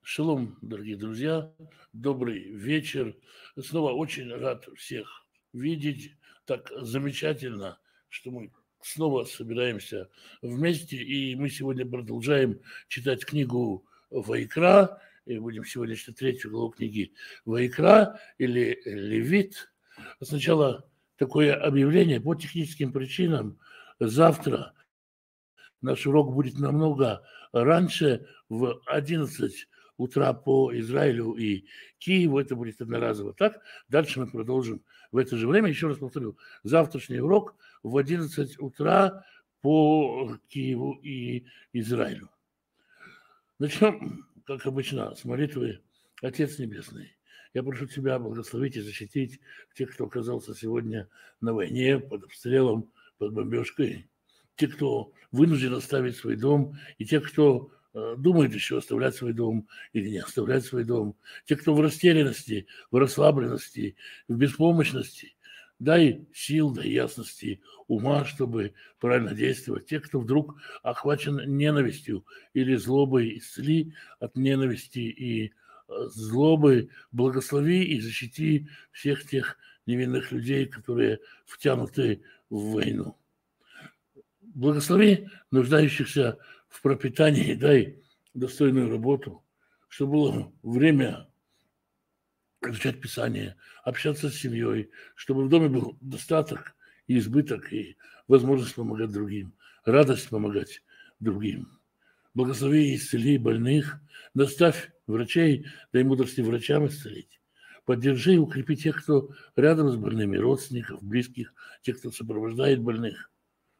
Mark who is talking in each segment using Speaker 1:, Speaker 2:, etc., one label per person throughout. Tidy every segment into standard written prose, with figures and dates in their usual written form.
Speaker 1: Шалом, дорогие друзья, добрый вечер. Снова очень рад всех видеть. Так замечательно, что мы снова собираемся вместе. И мы сегодня продолжаем читать книгу Ваикра. И будем сегодня читать третью главу книги Ваикра или Левит. Сначала такое объявление по техническим причинам. Завтра наш урок будет намного раньше, в 11 утра по Израилю и Киеву. Это будет одноразово. Так, дальше мы продолжим в это же время. Еще раз повторю, завтрашний урок в 11 утра по Киеву и Израилю. Начнем, как обычно, с молитвы. Отец Небесный, я прошу Тебя благословить и защитить тех, кто оказался сегодня на войне, под обстрелом, под бомбежкой, те, кто вынужден оставить свой дом, и те, кто думает еще оставлять свой дом или не оставлять свой дом, те, кто в растерянности, в расслабленности, в беспомощности. Дай сил, дай ясности ума, чтобы правильно действовать. Те, кто вдруг охвачен ненавистью или злобой, исцели от ненависти и злобы, благослови и защити всех тех невинных людей, которые втянуты в войну. Благослови нуждающихся в пропитании, дай достойную работу, чтобы было время изучать Писание, общаться с семьей, чтобы в доме был достаток и избыток, и возможность помогать другим, радость помогать другим. Благослови и исцели больных, наставь врачей, дай мудрости врачам исцелить. Поддержи и укрепи тех, кто рядом с больными, родственников, близких, тех, кто сопровождает больных.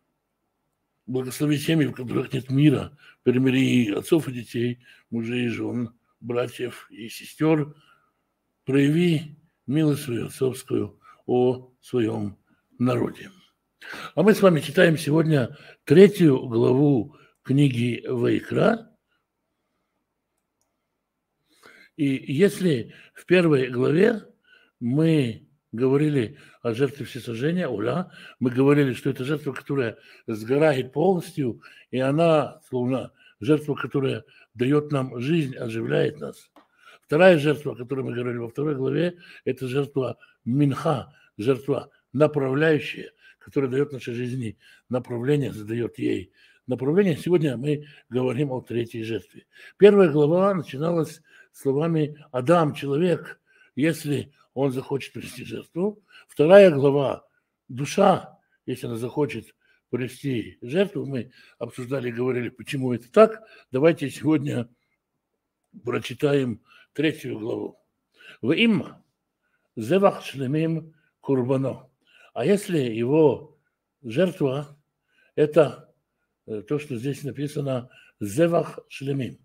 Speaker 1: Благослови семьи, в которых нет мира, примири отцов и детей, мужей и жен, братьев и сестер. Прояви милость свою отцовскую о своем народе. А мы с вами читаем сегодня третью главу книги Ваикра. И если в первой главе мы говорили о жертве всесожжения, уля, мы говорили, что это жертва, которая сгорает полностью, и она, словно жертва, которая дает нам жизнь, оживляет нас. Вторая жертва, о которой мы говорили во второй главе, это жертва минха, жертва направляющая, которая дает нашей жизни направление, задает ей направление. Сегодня мы говорим о третьей жертве. Первая глава начиналась словами «Адам, человек, если он захочет принести жертву». Вторая глава «Душа, если она захочет принести жертву». Мы обсуждали и говорили, почему это так. Давайте сегодня прочитаем третью главу. «Ваим зевах шлемим курбано». А если его жертва – это то, что здесь написано «зевах шлемим»,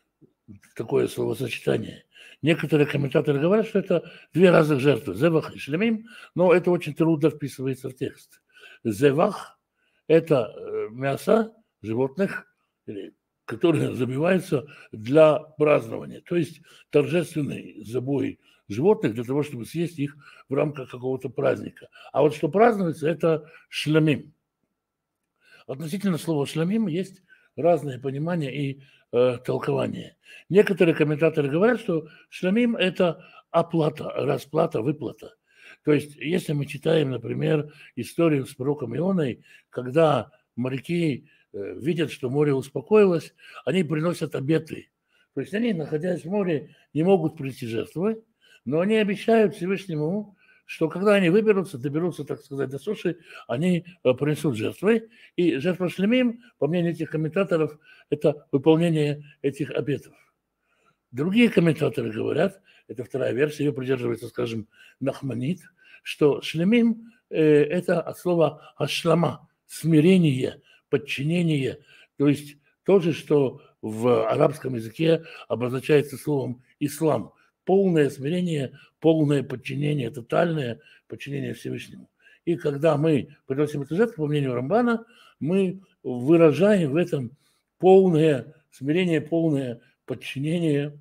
Speaker 1: такое словосочетание. Некоторые комментаторы говорят, что это две разных жертвы, зевах и шлемим, но это очень трудно вписывается в текст. Зевах – это мясо животных, которые забиваются для празднования, то есть торжественный забой животных для того, чтобы съесть их в рамках какого-то праздника. А вот что празднуется – это шлемим. Относительно слова шлемим есть разные понимания и толкования. Некоторые комментаторы говорят, что шлемим – это оплата, расплата, выплата. То есть, если мы читаем, например, историю с пророком Ионой, когда моряки видят, что море успокоилось, они приносят обеты. То есть они, находясь в море, не могут принести жертвы, но они обещают Всевышнему, что когда они выберутся, доберутся, так сказать, до суши, они принесут жертвы. И жертва шлемим, по мнению этих комментаторов, это выполнение этих обетов. Другие комментаторы говорят, это вторая версия, ее придерживается, скажем, Нахманит, что шлемим это от слова ашлама, смирение, подчинение, то есть то же, что в арабском языке обозначается словом ислам. Полное смирение, полное подчинение, тотальное подчинение Всевышнему. И когда мы приносим эту жертву, по мнению Рамбана, мы выражаем в этом полное смирение, полное подчинение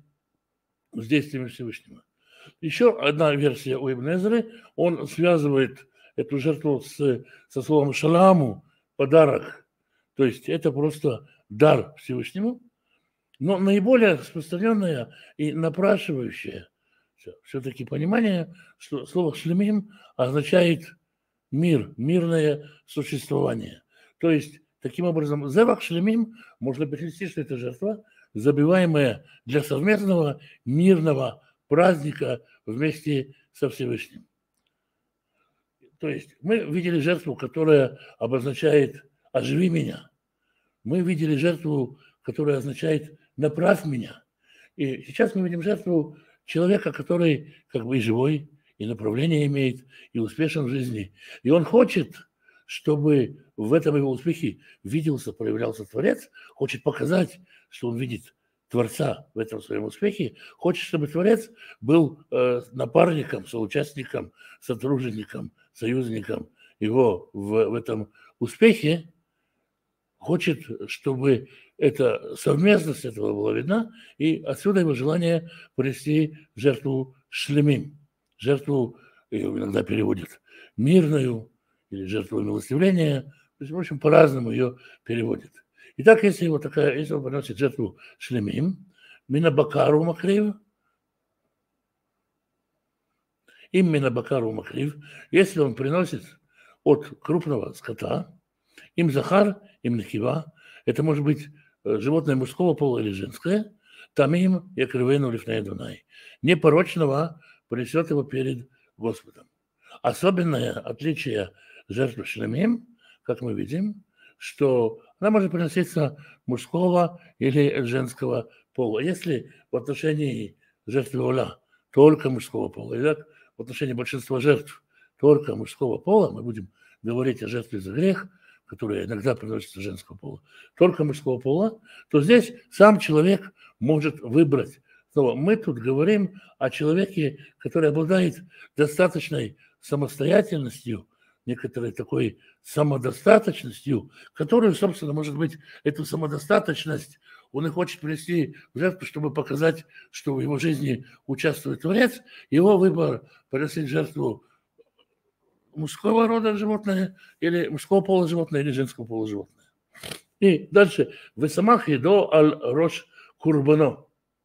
Speaker 1: с действиями Всевышнего. Еще одна версия у Ибн Эзры, он связывает эту жертву со словом шаламу, подарок. То есть это просто дар Всевышнему. Но наиболее распространенное и напрашивающее все-таки понимание, что слово «шлемим» означает мир, мирное существование. То есть, таким образом, «зевах шлемим» можно перевести, что это жертва, забиваемая для совместного мирного праздника вместе со Всевышним. То есть мы видели жертву, которая обозначает «оживи меня». Мы видели жертву, которая означает «направь меня». И сейчас мы видим жертву человека, который как бы и живой, и направление имеет, и успешен в жизни. И он хочет, чтобы в этом его успехе виделся, проявлялся Творец, хочет показать, что он видит Творца в этом своем успехе, хочет, чтобы Творец был напарником, соучастником, сотрудником, союзником его в этом успехе, хочет, чтобы эта совместность этого была видна, и отсюда его желание принести жертву шлемим, жертву, ее иногда переводят мирную, или жертву милостивления, то есть, в общем, по-разному ее переводят. Итак, если он приносит жертву шлемим, минабакару макрив, им минабакару макрив, если он приносит от крупного скота, им захар, им нахива, это может быть животное мужского пола или женское, там им якрывену лифней Дунай. Непорочного принесет его перед Господом. Особенное отличие жертвы шлемим, как мы видим, что она может приноситься мужского или женского пола. Если в отношении жертвы Оля только мужского пола, и так в отношении большинства жертв только мужского пола, мы будем говорить о жертве за грех, которая иногда приносится женского пола, только мужского пола, то здесь сам человек может выбрать. Снова, мы тут говорим о человеке, который обладает достаточной самостоятельностью, некоторой такой самодостаточностью, которую, собственно, может быть, эту самодостаточность он и хочет принести в жертву, чтобы показать, что в его жизни участвует Творец. Его выбор приносить жертву мужского рода животное, или мужского пола животное, или женского пола животное. И дальше. «Весамах едо аль рош курбано».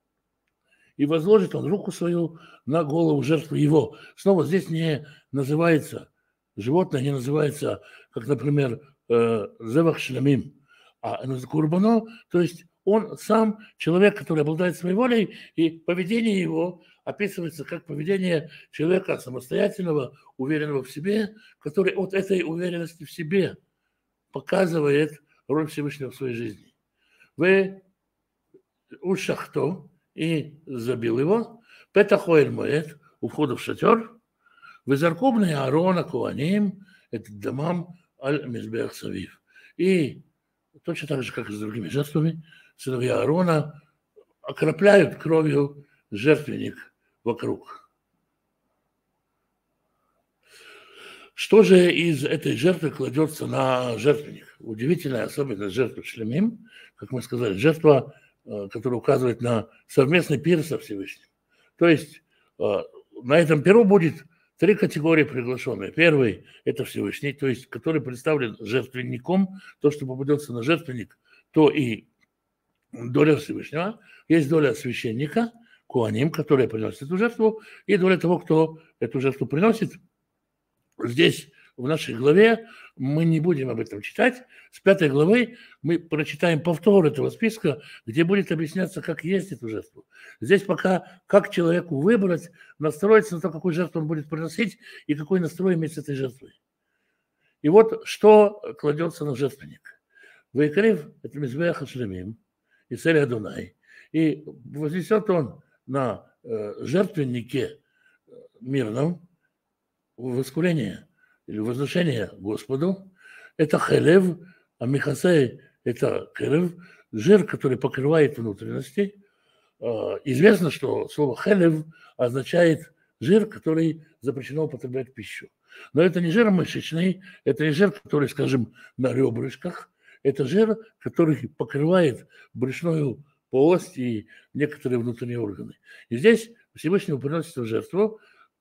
Speaker 1: И возложит он руку свою на голову жертвы его. Снова здесь не называется, животное не называется, как, например, зевах шлямим, а курбано, то есть он сам человек, который обладает своей волей, и поведение его описывается как поведение человека самостоятельного, уверенного в себе, который от этой уверенности в себе показывает роль Всевышнего в своей жизни. Вы ушахто, и забил его, петахоэль моэт, у входа в шатер, вызаркубный Аарона Куаним, это дамам аль-мизбех савив. И точно так же, как и с другими жертвами, сыновья Аарона окропляют кровью жертвенник вокруг. Что же из этой жертвы кладется на жертвенник? Удивительная особенность жертвы шлемим, как мы сказали, жертва, которая указывает на совместный пир со Всевышним. То есть на этом пиру будет 3 категории приглашенных. Первый – это Всевышний, то есть который представлен жертвенником, то, что попадется на жертвенник, то и доля Всевышнего. Есть доля священника, куаним, который приносит эту жертву, и доля того, кто эту жертву приносит. Здесь, в нашей главе, мы не будем об этом читать. С 5 главы мы прочитаем повтор этого списка, где будет объясняться, как есть эту жертву. Здесь пока, как человеку выбрать, настроиться на то, какую жертву он будет приносить и какой настрой иметь с этой жертвой. И вот что кладется на жертвенник. Вайкарев – это мизбеах шлемим, и царь Адунай. И вознесет он на жертвеннике мирном воскурение или возношение Господу. Это хелев, а михасей – это керев, жир, который покрывает внутренности. Известно, что слово хелев означает жир, который запрещено употреблять в пищу. Но это не жир мышечный, это не жир, который, скажем, на ребрышках, это жир, который покрывает брюшную полость и некоторые внутренние органы. И здесь Всевышнему приносится в жертву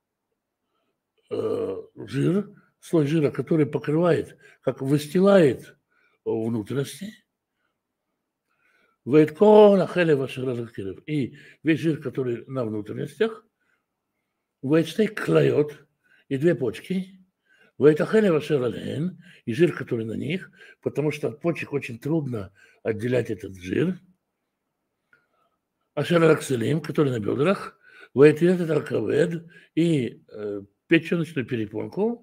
Speaker 1: жир, слой жира, который покрывает, как выстилает внутренности. Вейткон ахелева шаразакиров. И весь жир, который на внутренностях, вейштей клает, и две почки, вейтахелева шарален, и жир, который на них, потому что от почек очень трудно отделять этот жир. Ашаракселим, который на бедрах, вейтиет алкавед, и печеночную перепонку,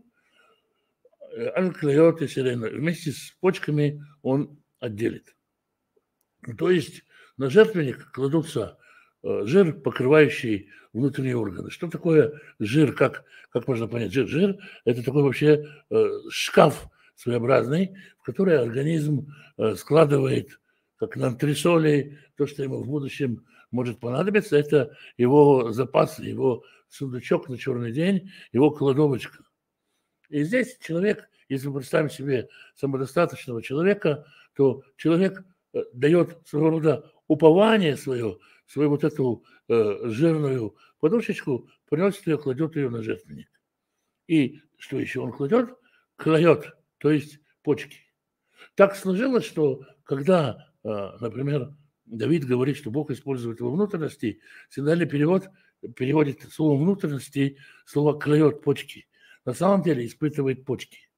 Speaker 1: алклеот и сирена. Вместе с почками он отделит. То есть на жертвенник кладутся жир, покрывающий внутренние органы. Что такое жир? Как можно понять? Жир – это такой вообще шкаф своеобразный, в который организм складывает, как на антресоли, то, что ему в будущем может понадобиться. Это его запас, его сундучок на черный день, его кладовочка. И здесь человек, если мы представим себе самодостаточного человека, то человек дает своего рода упование свое, свою вот эту жирную подушечку, приносит ее, кладет ее на жертвенник. И что еще он кладет? Клает, то есть почки. Так сложилось, что когда, например, Давид говорит, что Бог использует его внутренности, синодальный перевод переводит слово внутренности, слово клает почки. На самом деле испытывает почки.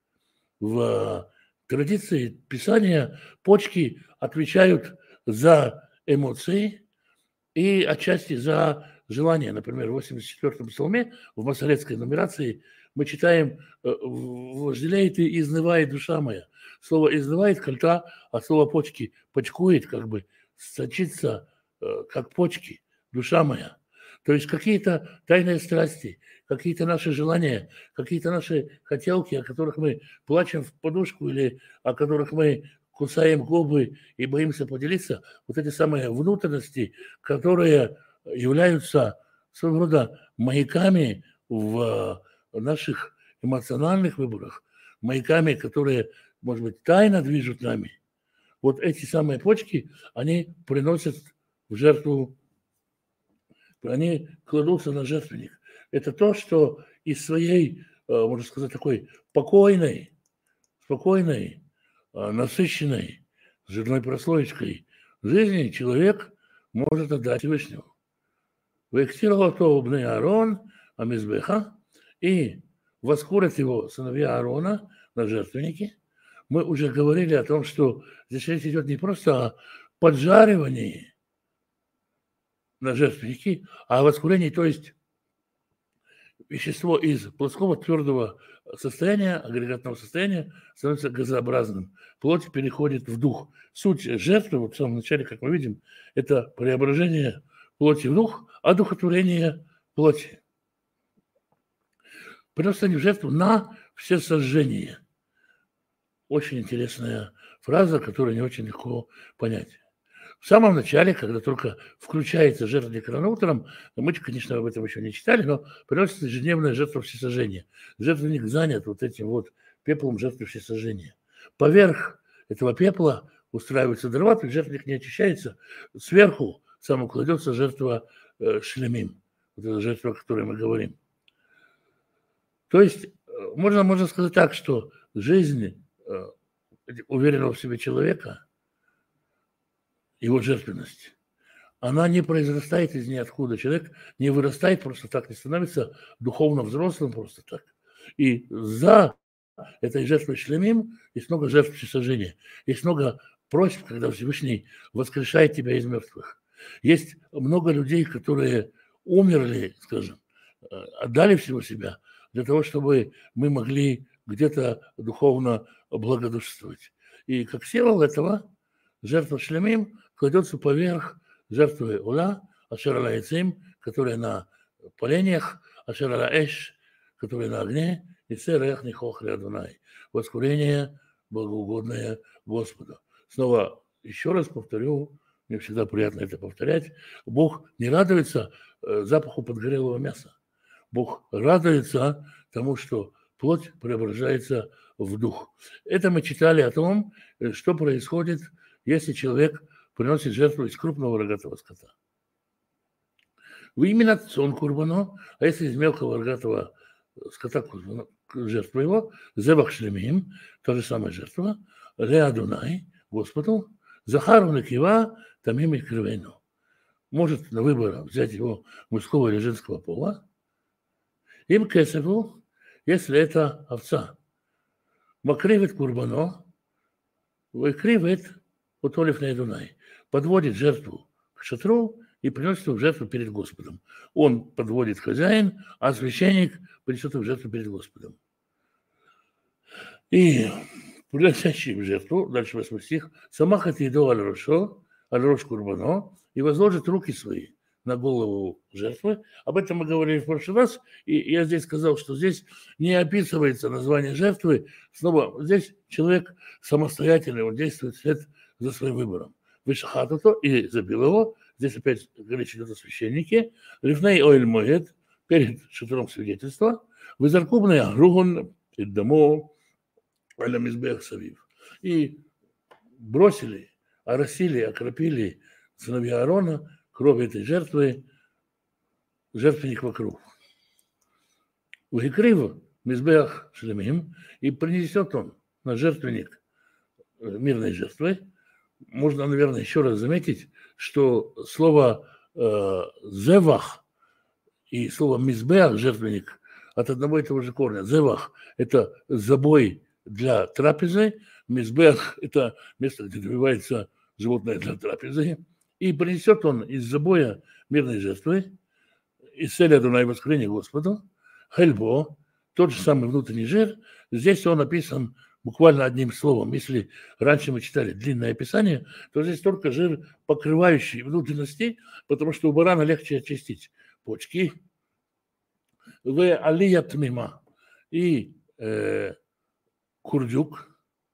Speaker 1: В традиции Писания почки отвечают за эмоции и отчасти за желания. Например, в 84-м псалме в масоретской нумерации мы читаем «Вожделеет и изнывает душа моя». Слово «изнывает» – кальта, а слово «почки» – почкует, как бы сочится, как почки, душа моя. То есть какие-то тайные страсти, какие-то наши желания, какие-то наши хотелки, о которых мы плачем в подушку или о которых мы кусаем губы и боимся поделиться, вот эти самые внутренности, которые являются своего рода маяками в наших эмоциональных выборах, маяками, которые, может быть, тайно движут нами. Вот эти самые почки, они приносят в жертву, они кладутся на жертвенник. Это то, что из своей, можно сказать, такой спокойной, насыщенной жирной прослоечкой жизни человек может отдать Всевышнему. Вектировал Аарон Амизбеха, и воскурят его сыновья Аарона на жертвеннике. Мы уже говорили о том, что здесь речь идет не просто о поджаривании на жертвеннике, а о воскурении, то есть вещество из плоского твердого состояния, агрегатного состояния, становится газообразным. Плоть переходит в дух. Суть жертвы, вот в самом начале, как мы видим, это преображение плоти в дух, одухотворение плоти. Приносят они в жертву на всесожжение. Очень интересная фраза, которую не очень легко понять. В самом начале, когда только включается жертвенник рано утром, мы, конечно, об этом еще не читали, но приносится ежедневная жертва всесожжения. Жертвенник занят вот этим вот пеплом жертвы всесожжения. Поверх этого пепла устраиваются дрова, то есть жертвенник не очищается. Сверху само кладется жертва шлемим, вот эта жертва, о которой мы говорим. То есть можно сказать так, что жизнь уверенного в себе человека, его жертвенность, она не произрастает из ниоткуда. Человек не вырастает просто так, не становится духовно взрослым просто так. И за этой жертвой шлемим есть много жертв всесожжения. Есть много просьб, когда Всевышний воскрешает тебя из мертвых. Есть много людей, которые умерли, скажем, отдали всего себя для того, чтобы мы могли где-то духовно благодушествовать. И как символ этого жертва шлемим кладется поверх жертвы ула, ашерала яцим, которая на поленьях, ашерала эш, которая на огне, и церех нихохли Адонай, воскурение благоугодное Господу. Снова еще раз повторю, мне всегда приятно это повторять, Бог не радуется запаху подгорелого мяса. Бог радуется тому, что плоть преображается в дух. Это мы читали о том, что происходит, если человек приносит жертву из крупного рогатого скота. Вы именно сон курбано, а если из мелкого рогатого скота жертва его, зебах шлемим, та же самая жертва, ле Адонай, Господу, захару накива, тамим и кривейну. Может на выбор взять его мужского или женского пола. Им кесеву, если это овца. Макривит курбано, выкривит утолив на Дунай. Подводит жертву к шатру и приносит его в жертву перед Господом. Он подводит хозяин, а священник принесет его в жертву перед Господом. И приносящий в жертву, дальше 8 стих, «Самахат еду аль-рош курбано, и возложит руки свои на голову жертвы». Об этом мы говорили в прошлый раз, и я здесь сказал, что здесь не описывается название жертвы. Снова, здесь человек самостоятельный, он действует вслед за своим выбором. Вышахатото, и забил его. Здесь опять речь идет о священнике. Лифней оэль моэд, перед шатром свидетельства. Вызаркубный агругун, иддамо, аля мизбех савив. И бросили, оросили, окропили сыновья Аарона кровь этой жертвы, жертвенник вокруг. Выкрив мизбех шлемим, и принесет он на жертвенник мирной жертвы. Можно, наверное, еще раз заметить, что слово «зевах» и слово «мизбеах» – жертвенник от одного и того же корня. «Зевах» – это забой для трапезы, «мизбеах» – это место, где добивается животное для трапезы. И принесет он из забоя мирной жертвы, из целя Дунай воскресения Господу, хельбо, тот же самый внутренний жир. Здесь он описан буквально одним словом. Если раньше мы читали длинное описание, то здесь только жир, покрывающий внутренности, потому что у барана легче очистить почки. В алият мима и курдюк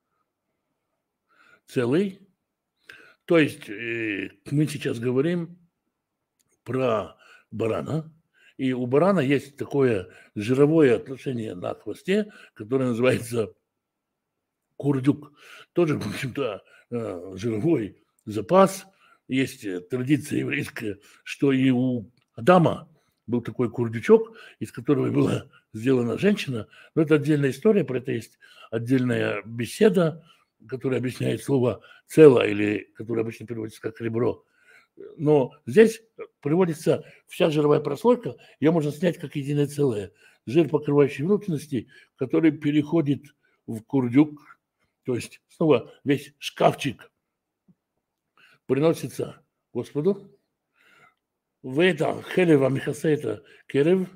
Speaker 1: целый. То есть мы сейчас говорим про барана, и у барана есть такое жировое отношение на хвосте, которое называется курдюк. Тоже, в общем-то, жировой запас. Есть традиция еврейская, что и у Адама был такой курдючок, из которого была сделана женщина. Но это отдельная история, про это есть отдельная беседа, которая объясняет слово «цело», или которое обычно переводится как «ребро». Но здесь приводится вся жировая прослойка, ее можно снять как единое целое. Жир, покрывающий внутренности, который переходит в курдюк, то есть снова весь шкафчик приносится Господу. В это хелева михасейта керев,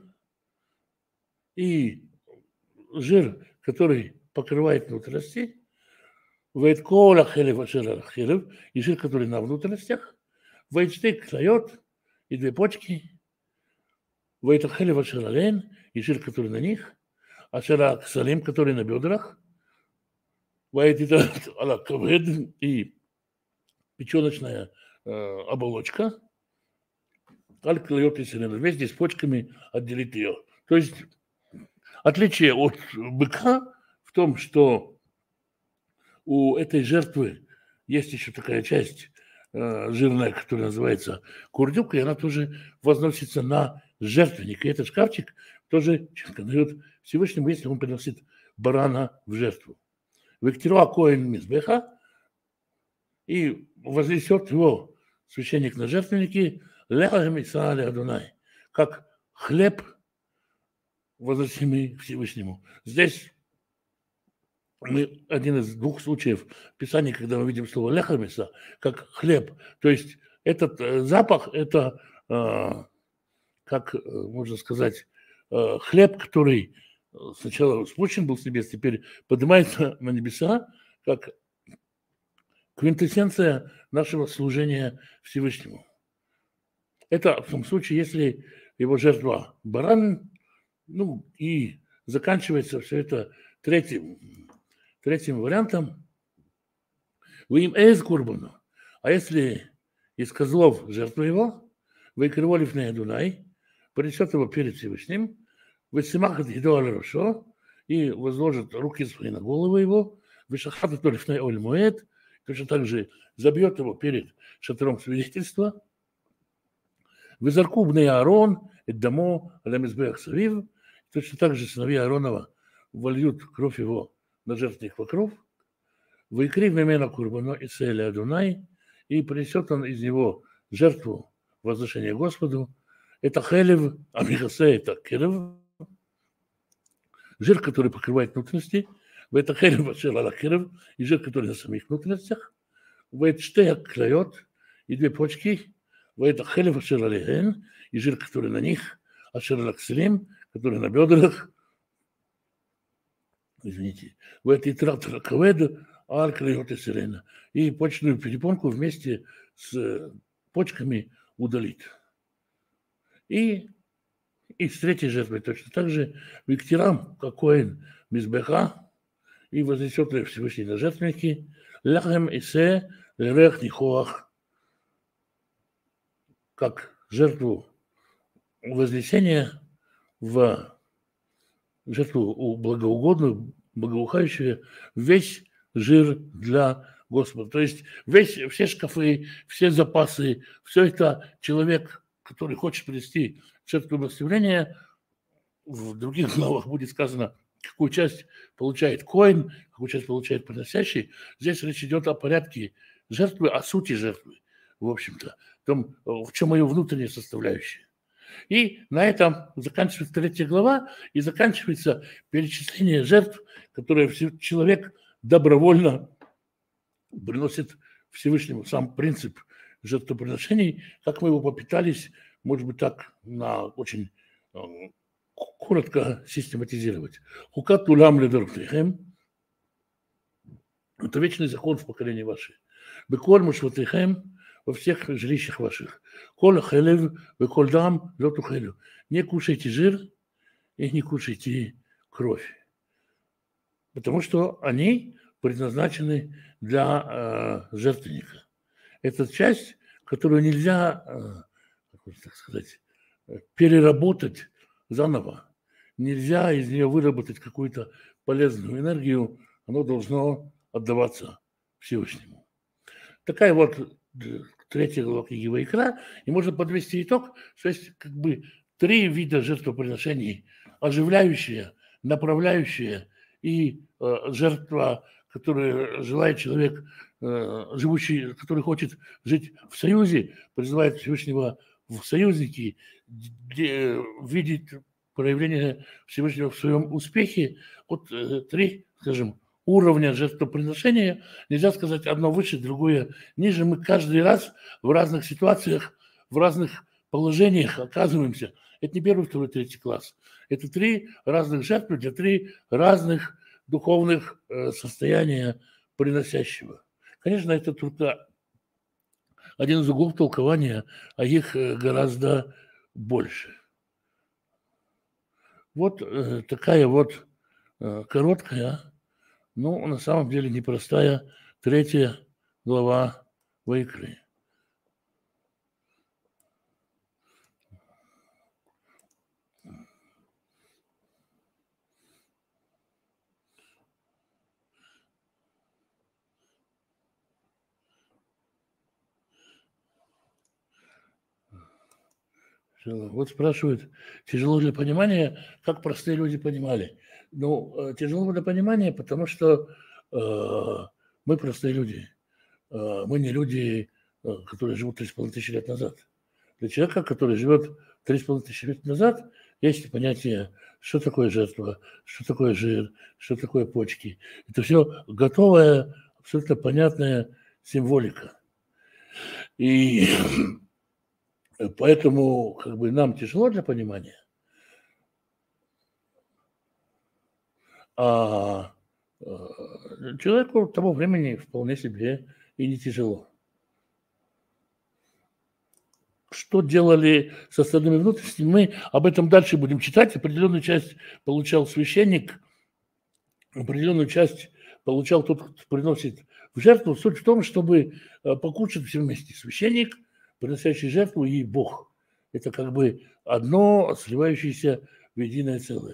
Speaker 1: и жир, который покрывает внутренности, в кола хелева хелев, и жир, который на внутренностях, вейчтык дает, и 2 почки, вейтахелева шерален, и жир, который на них, а шерак салим, который на бедрах, вейтидат ала кавед, и печеночная оболочка, аль-клайот и селен, вместе с почками отделить ее. То есть отличие от быка в том, что у этой жертвы есть еще такая часть жирная, которая называется курдюк, и она тоже возносится на жертвенник. И этот шкафчик тоже дает Всевышнему, если он приносит барана в жертву. Виктируа коэн мизбеха, и вознесет его священник на жертвенники, как хлеб, возносимый Всевышнему. Здесь мы один из 2 случаев в Писании, когда мы видим слово лехамиса, как хлеб. То есть этот запах, это, как можно сказать, хлеб, который сначала спущен был с небес, теперь поднимается на небеса, как квинтэссенция нашего служения Всевышнему. Это в том случае, если его жертва баран, ну и заканчивается все это третьим вариантом, вы им эйз курбану. А если из козлов жертва его, вы криволив на Дунай, принесет его перед Всевышним, вы симахат еду аль-рошо, и возложит руки свои на голову его, вы шахат толив на оль-моэд, точно так же забьет его перед шатром свидетельства, вы заркубный Аарон, эддамо аль-мизбеах савив, точно так же сыновья Ааронова вольют кровь его на жертвенник вокруг, выкрив мемена курбано и целя Адунай, и принесет он из него жертву возношения Господу. Это хелев, а михасе это керев, жир, который покрывает внутренности. Это хелев ашер керев, и жир, который на самих внутренностях. Это штея клает, и две почки. Это хелев ашер алехен, и жир, который на них, ашер алакселим, который на бедрах. Извините. В этой трактора каведа, аль-клейот и сирена. И почную перепонку вместе с почками удалит. И с третьей жертвой точно так же виктирам, как коэн мизбеха, и вознесет Всевышний на жертвенники, ляхем исе лерех нихоах, как жертву вознесения в жертву благоугодную, благоухающую, весь жир для Господа. То есть все шкафы, все запасы, все это человек, который хочет принести жертву благословения, в других главах будет сказано, какую часть получает коэн, какую часть получает приносящий. Здесь речь идет о порядке жертвы, о сути жертвы, в общем-то, в чем ее внутренняя составляющая. И на этом заканчивается 3 глава, и заканчивается перечисление жертв, которые человек добровольно приносит Всевышнему. Сам принцип жертвоприношений, как мы его попытались, может быть, так очень коротко систематизировать. Хукат улам ледорхтехем – это вечный закон в поколении ваше. Беколь мушватехем – во всех жилищах ваших. Коль хелев, беколь дам, лету хелю. Не кушайте жир и не кушайте кровь. Потому что они предназначены для жертвенника. Это часть, которую нельзя, так сказать, переработать заново. Нельзя из нее выработать какую-то полезную энергию. Оно должно отдаваться Всевышнему. Такая вот 3 глава книги Ваикра, и можно подвести итог, что есть 3 вида жертвоприношений: оживляющие, направляющие и жертва, которую желает человек, живущий, который хочет жить в союзе, призывает Всевышнего в союзники, видеть проявление Всевышнего в своем успехе. Вот 3, скажем, уровня жертвоприношения. Нельзя сказать одно выше, другое ниже. Мы каждый раз в разных ситуациях, в разных положениях оказываемся. Это не 1, 2, 3 класс. Это 3 разных жертвы для 3 разных духовных состояния приносящего. Конечно, это только один из углов толкования, а их гораздо больше. Вот такая вот короткая, но на самом деле непростая 3 глава Ваикры. Вот спрашивают, тяжело для понимания, как простые люди понимали. Ну, тяжело для понимания, потому что мы простые люди. Мы не люди, которые живут 3,5 тысячи лет назад. Для человека, который живет 3,5 тысячи лет назад, есть понятие, что такое жертва, что такое жир, что такое почки. Это все готовая, абсолютно понятная символика. И поэтому нам тяжело для понимания, а человеку того времени вполне себе и не тяжело. Что делали с остальными внутренностями, мы об этом дальше будем читать. Определенную часть получал священник, определенную часть получал тот, кто приносит в жертву. Суть в том, чтобы покушать все вместе. Священник, приносящий жертву, и Бог. Это одно, сливающееся в единое целое.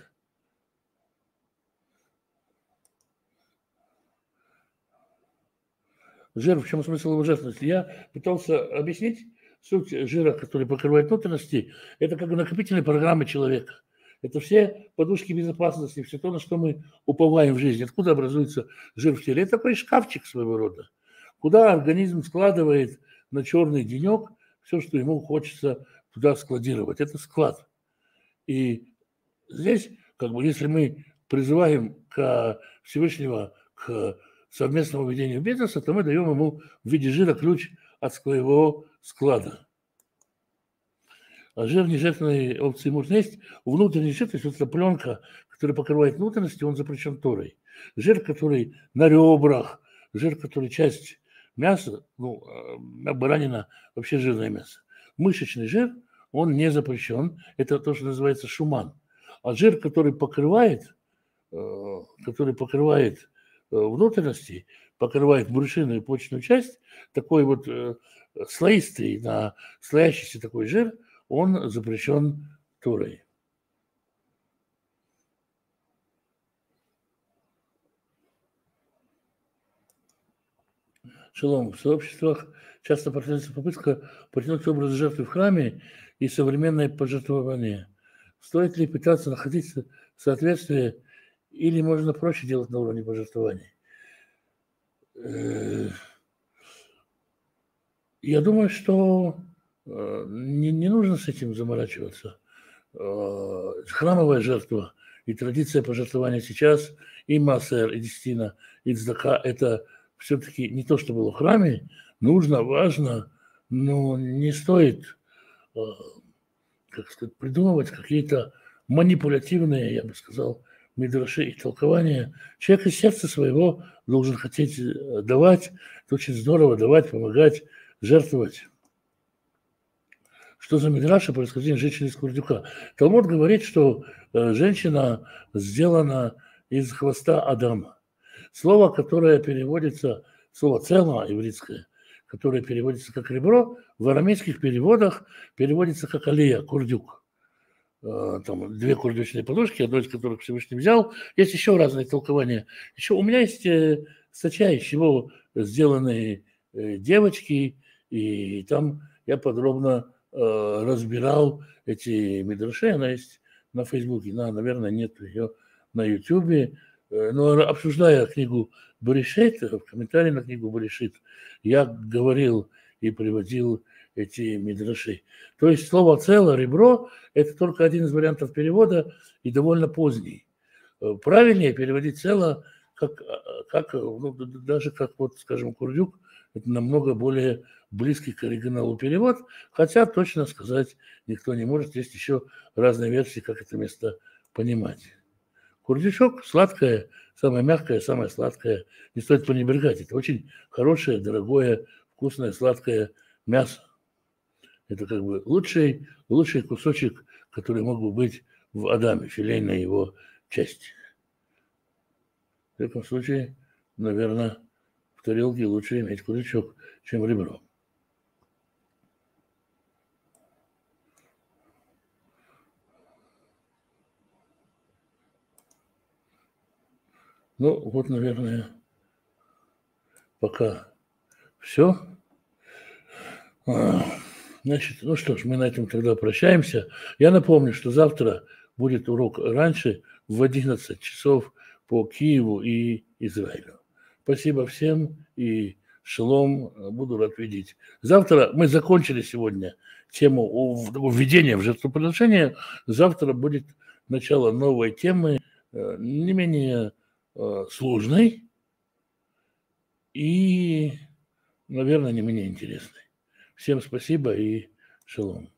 Speaker 1: Жир, в чем смысл его жертвенности? Я пытался объяснить суть жира, который покрывает внутренности. Это накопительные программы человека. Это все подушки безопасности, все то, на что мы уповаем в жизни. Откуда образуется жир в теле? Это такой шкафчик своего рода, куда организм складывает на черный денек все, что ему хочется туда складировать. Это склад. И здесь, как бы, если мы призываем к Всевышнего к совместному ведению бизнеса, то мы даем ему в виде жира ключ от своего склада. А жир нежертвенной овцы можно есть. Внутренний жир, то есть вот эта пленка, которая покрывает внутренности, он запрещен Торой. Жир, который на ребрах, жир, который часть мяса, ну, баранина вообще жирное мясо. Мышечный жир, он не запрещен. Это то, что называется шуман. А жир, который покрывает внутренности, покрывает брюшинную и почечную часть, такой вот слоистый, слоящийся такой жир, он запрещен Торой. Шалом. В сообществах часто происходит попытка протянуть образ жертвы в храме и современное пожертвование. Стоит ли пытаться находиться в соответствии или можно проще делать на уровне пожертвований? Я думаю, что не нужно с этим заморачиваться. Храмовая жертва и традиция пожертвования сейчас, и массер, и десятина, и цдака – это все-таки не то, что было в храме. Нужно, важно, но не стоит, как сказать, придумывать какие-то манипулятивные, я бы сказал, мидраши и толкования. Человек из сердца своего должен хотеть давать. Это очень здорово – давать, помогать, жертвовать. Что за мидраш о происхождении женщины из курдюка? Талмуд говорит, что женщина сделана из хвоста Адама. Слово, которое переводится, слово «цело» еврейское, которое переводится как ребро, в арамейских переводах переводится как алия, курдюк. Там две курдючные подушки, одну из которых Всевышний взял. Есть еще разные толкования. Еще у меня есть статья, из чего сделаны девочки, и там я подробно разбирал эти мидраши. Она есть на Фейсбуке, наверное, нет ее на Ютубе. Но обсуждая книгу Берешит, в комментарии на книгу Берешит, я говорил и приводил эти мидраши. То есть слово «цело», «ребро» – это только один из вариантов перевода и довольно поздний. Правильнее переводить «цело», даже как, вот, скажем, курдюк, это намного более близкий к оригиналу перевод, хотя точно сказать никто не может. Есть еще разные версии, как это место понимать. Курдючок – сладкое, самое мягкое, самое сладкое. Не стоит пренебрегать. Это очень хорошее, дорогое, вкусное, сладкое мясо. Это как бы лучший кусочек, который мог бы быть в Адаме, филейной его части. В этом случае, наверное, в тарелке лучше иметь курдючок, чем ребро. Ну, вот, наверное, пока все. Значит, ну что ж, мы на этом тогда прощаемся. Я напомню, что завтра будет урок раньше, в 11 часов по Киеву и Израилю. Спасибо всем и шалом, буду рад видеть. Завтра мы закончили сегодня тему введения в жертвоприношение. Завтра будет начало новой темы, не менее сложной и, наверное, не менее интересной. Всем спасибо и шалом.